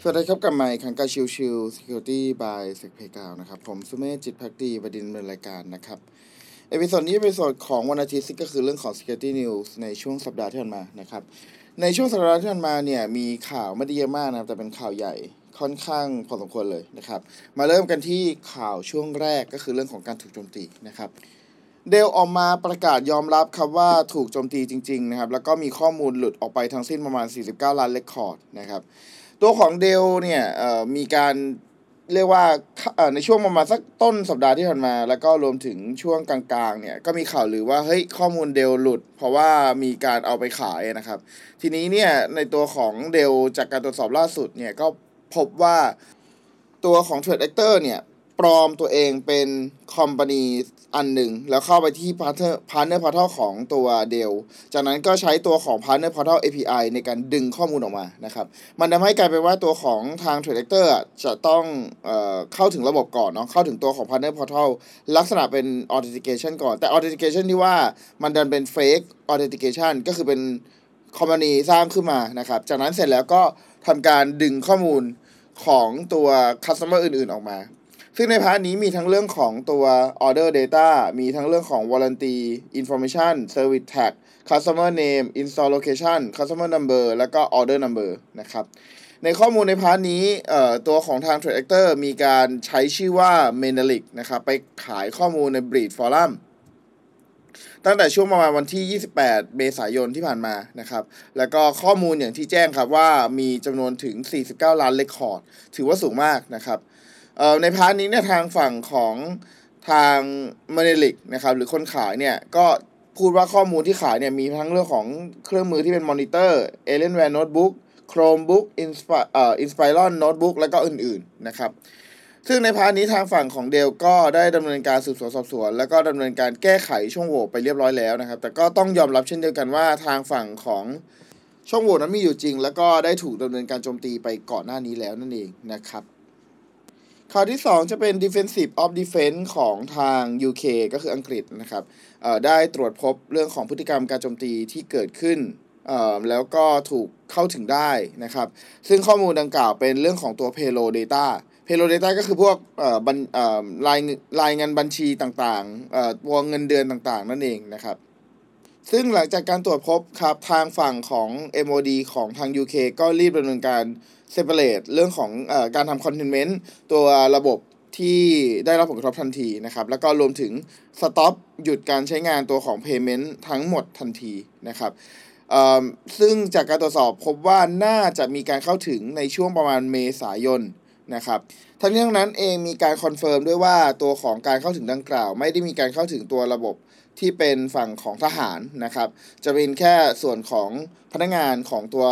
สวัสดีครับกลับมาอีกครั้งกับชิว Security by SecPayGround นะครับผมสุเมธจิตภักดีประเด็นรายการนะครับเอพิโซดนี้เป็นเอพิโซดของวันอาทิตย์ก็คือเรื่องของ Security News ในช่วงสัปดาห์ที่ผ่านมานะครับในช่วงสัปดาห์ที่ผ่านมาเนี่ยมีข่าวไม่ได้เยอะมากนะครับแต่เป็นข่าวใหญ่ค่อนข้างพอสมควรเลยนะครับมาเริ่มกันที่ข่าวช่วงแรกก็คือเรื่องของการถูกโจมตีนะครับเดลออกมาประกาศยอมรับครับว่าถูกโจมตีจริงๆนะครับแล้วก็มีข้อมูลหลุดออกไปทั้งสิ้นประมาณ49ล้านเรคคอร์ดนะครับตัวของเดลเนี่ยมีการเรียกว่าในช่วงประมาณสักต้นสัปดาห์ที่ผ่านมาแล้วก็รวมถึงช่วงกลางๆเนี่ยก็มีข่าวลือว่าเฮ้ยข้อมูลเดลหลุดเพราะว่ามีการเอาไปขายนะครับทีนี้เนี่ยในตัวของเดลจากการตรวจสอบล่าสุดเนี่ยก็พบว่าตัวของ Threat Actor เนี่ยปลอมตัวเองเป็นคอมพานีอันหนึ่งแล้วเข้าไปที่ Partner Portal ของตัว Dell จากนั้นก็ใช้ตัวของ Partner Portal API ในการดึงข้อมูลออกมานะครับมันทำให้กลายเป็นว่าตัวของทาง Threat Actor จะต้องเข้าถึงระบบก่อนเนาะเข้าถึงตัวของ Partner Portal ลักษณะเป็น Authentication ก่อนแต่ Authentication ที่ว่ามันดันเป็น Fake Authentication ก็คือเป็นคอมพานีสร้างขึ้นมานะครับจากนั้นเสร็จแล้วก็ทำการดึงข้อมูลของตัว Customer อื่นๆออกมาซึ่งในพาร์ทนี้มีทั้งเรื่องของตัว order data มีทั้งเรื่องของ warranty information service tag customer name install location customer number แล้วก็ order number นะครับในข้อมูลในพาร์ทนี้ตัวของทาง Threat Actor มีการใช้ชื่อว่า Menelik นะครับไปขายข้อมูลใน Breach Forum ตั้งแต่ช่วงประมาณวันที่28เมษายนที่ผ่านมานะครับแล้วก็ข้อมูลอย่างที่แจ้งครับว่ามีจำนวนถึง49ล้านเรคคอร์ดถือว่าสูงมากนะครับในพาร์ทนี้เนี่ยทางฝั่งของทางเมเนลิกนะครับหรือคนขายเนี่ยก็พูดว่าข้อมูลที่ขายเนี่ยมีทั้งเรื่องของเครื่องมือที่เป็นมอนิเตอร์ Alienware Notebook Chromebook Inspiron Notebook แล้วก็อื่นๆนะครับซึ่งในพาร์ทนี้ทางฝั่งของเดลก็ได้ดำเนินการสืบสวนสอบสวนแล้วก็ดำเนินการแก้ไขช่องโหว่ไปเรียบร้อยแล้วนะครับแต่ก็ต้องยอมรับเช่นเดียวกันว่าทางฝั่งของช่องโหว่นั้นมีอยู่จริงแล้วก็ได้ถูกดำเนินการโจมตีไปก่อนหน้านี้แล้วนั่นเองนะครับข่าวที่2จะเป็น Defensive of Defense ของทาง UK ก็คืออังกฤษนะครับได้ตรวจพบเรื่องของพฤติกรรมการโจมตีที่เกิดขึ้นแล้วก็ถูกเข้าถึงได้นะครับซึ่งข้อมูลดังกล่าวเป็นเรื่องของตัว Payload Data Payload Data ก็คือพวกรายเงินบัญชีต่างๆวงเงินเดือนต่างๆนั่นเองนะครับซึ่งหลังจากการตรวจพบครับทางฝั่งของ MOD ของทาง UK ก็รีบดำเนินการseparate เรื่องของการทำ containment ตัวระบบที่ได้รับผลกระทบทันทีนะครับแล้วก็รวมถึง stop หยุดการใช้งานตัวของ payment ทั้งหมดทันทีนะครับซึ่งจากการตรวจสอบพบว่าน่าจะมีการเข้าถึงในช่วงประมาณเมษายนนะครับทั้งนี้ทั้งนั้นเองมีการคอนเฟิร์มด้วยว่าตัวของการเข้าถึงดังกล่าวไม่ได้มีการเข้าถึงตัวระบบที่เป็นฝั่งของทหารนะครับจะเป็นแค่ส่วนของพนักงานของตัว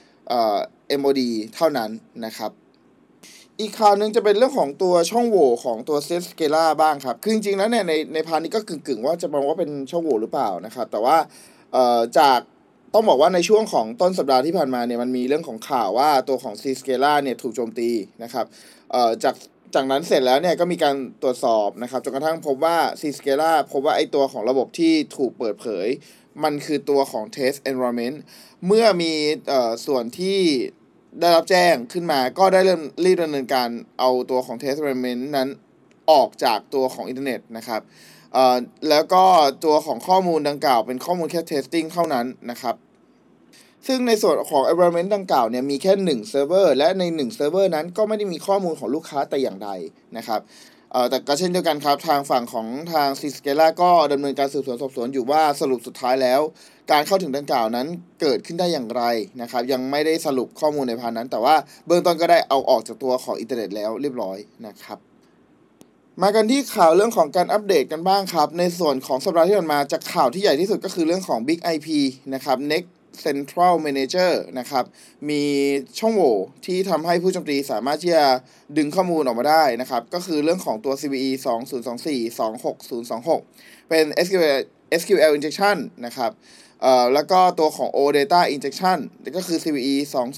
MOD เท่านั้นนะครับอีกข่าวนึงจะเป็นเรื่องของตัวช่องโหว่ของตัว Zscaler บ้างครับคือจริงๆแล้วเนี่ยในพาร์ทนี้ก็กึ่งๆว่าจะมองว่าเป็นช่องโหว่หรือเปล่านะครับแต่ว่าจากต้องบอกว่าในช่วงของต้นสัปดาห์ที่ผ่านมาเนี่ยมันมีเรื่องของข่าวว่าตัวของ Zscaler เนี่ยถูกโจมตีนะครับจากนั้นเสร็จแล้วเนี่ยก็มีการตรวจสอบนะครับจนกระทั่งพบว่า Zscaler พบว่าไอ้ตัวของระบบที่ถูกเปิดเผยมันคือตัวของ Test Environment เมื่อมีส่วนที่ได้รับแจ้งขึ้นมาก็ได้รีบดำเนินการเอาตัวของ Test Environment นั้นออกจากตัวของอินเทอร์เน็ตนะครับแล้วก็ตัวของข้อมูลดังกล่าวเป็นข้อมูลแค่ testing เท่านั้นนะครับซึ่งในส่วนของ environment ดังกล่าวเนี่ยมีแค่1เซิร์ฟเวอร์และใน1เซิร์ฟเวอร์นั้นก็ไม่ได้มีข้อมูลของลูกค้าแต่อย่างใดนะครับแต่ก็เช่นเดียวกันครับทางฝั่งของทาง Zscaler ก็ดำเนินการสืบสวนสอบสวนอยู่ว่าสรุปสุดท้ายแล้วการเข้าถึงดังกล่าวนั้นเกิดขึ้นได้อย่างไรนะครับยังไม่ได้สรุปข้อมูลในพาร์ทนั้นแต่ว่าเบื้องต้นก็ได้เอาออกจากตัวของอินเทอร์เน็ตแล้วเรียบร้อยนะครับมากันที่ข่าวเรื่องของการอัปเดตกันบ้างครับในส่วนของสัปดาห์ที่ผ่านมาจากข่าวที่ใหญ่ที่สุดก็คือเรื่องของ Big IP นะครับ Next Central Manager นะครับมีช่องโหว่ที่ทำให้ผู้โจมตีสามารถที่จะดึงข้อมูลออกมาได้นะครับก็คือเรื่องของตัว CVE 2024-26026เป็น SQL injection นะครับแล้วก็ตัวของ OData injection ก็คือ CVE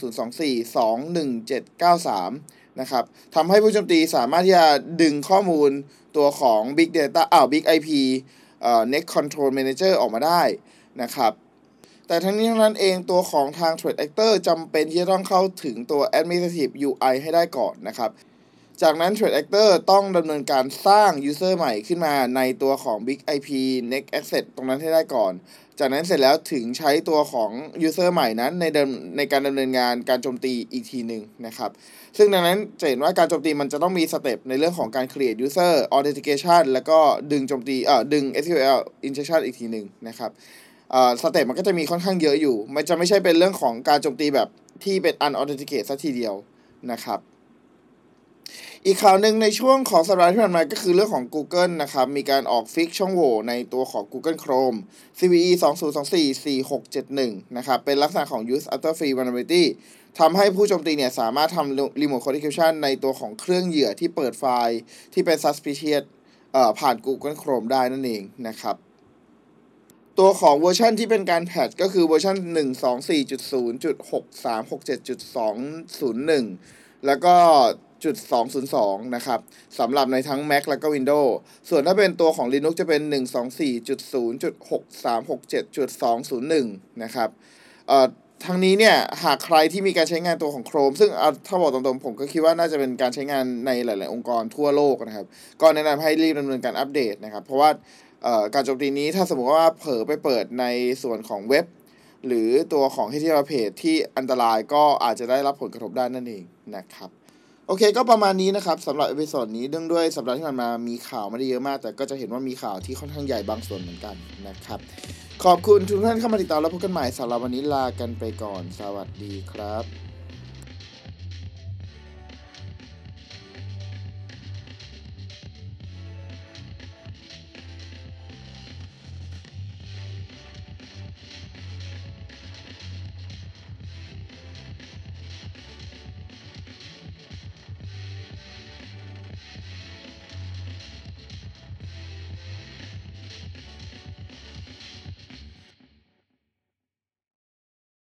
2024-21793นะครับทำให้ผู้โจมตีสามารถที่จะดึงข้อมูลตัวของ Big Data Big IP Next Control Manager ออกมาได้นะครับแต่ทั้งนี้ทั้งนั้นเองตัวของทาง Threat Actor จำเป็นที่จะต้องเข้าถึงตัว Administrative UI ให้ได้ก่อนนะครับจากนั้น Threat Actor ต้องดำเนินการสร้าง User ใหม่ขึ้นมาในตัวของ Big IP Next Access ตรงนั้นให้ได้ก่อนจากนั้นเสร็จแล้วถึงใช้ตัวของ User ใหม่นั้นในการดำเนินงานการโจมตีอีกทีหนึ่งนะครับซึ่งดังนั้นจะเห็นว่าการโจมตีมันจะต้องมีสเต็ปในเรื่องของการ create user authentication แล้วก็ดึงโจมตีดึง SQL injection อีกทีหนึ่งนะครับสเต็ปมันก็จะมีค่อนข้างเยอะอยู่มันจะไม่ใช่เป็นเรื่องของการโจมตีแบบที่เป็น unauthenticate ซะทีเดียวนะครับอีกข่าวหนึ่งในช่วงของสัปดาห์ที่ผ่านมาก็คือเรื่องของ Google นะครับมีการออกฟิกช่องโหว่ในตัวของ Google Chrome CVE 2024-4671นะครับเป็นลักษณะของ Use After Free Vulnerability ทำให้ผู้โจมตีเนี่ยสามารถทำ Remote Code Execution ในตัวของเครื่องเหยื่อที่เปิดไฟล์ที่เป็น Suspicious ผ่าน Google Chrome ได้นั่นเองนะครับตัวของเวอร์ชันที่เป็นการแพทช์ก็คือเวอร์ชัน 124.0.6367.201 แล้วก็.202 นะครับสำหรับในทั้ง Mac และก็ Windows ส่วนถ้าเป็นตัวของ Linux จะเป็น 124.0.6367.201 นะครับทั้งนี้เนี่ยหากใครที่มีการใช้งานตัวของ Chrome ซึ่งถ้าบอกตรงๆผมก็คิดว่าน่าจะเป็นการใช้งานในหลายๆองค์กรทั่วโลกนะครับก็แนะนำให้รีบดำเนินการอัปเดตนะครับเพราะว่าการโจมตีนี้ถ้าสมมติว่าเผลอไปเปิดในส่วนของเว็บหรือตัวของ HTML page ที่อันตรายก็อาจจะได้รับผลกระทบได้นั่นเองนะครับโอเคก็ประมาณนี้นะครับสำหรับเอพิโซดนี้เนื่องด้วยสัปดาห์ที่ผ่านมามีข่าวไม่ได้เยอะมากแต่ก็จะเห็นว่ามีข่าวที่ค่อนข้างใหญ่บางส่วนเหมือนกันนะครับขอบคุณทุกท่านเข้ามาติดตามแล้วพบกันใหม่สำหรับวันนี้ลากันไปก่อนสวัสดีครับ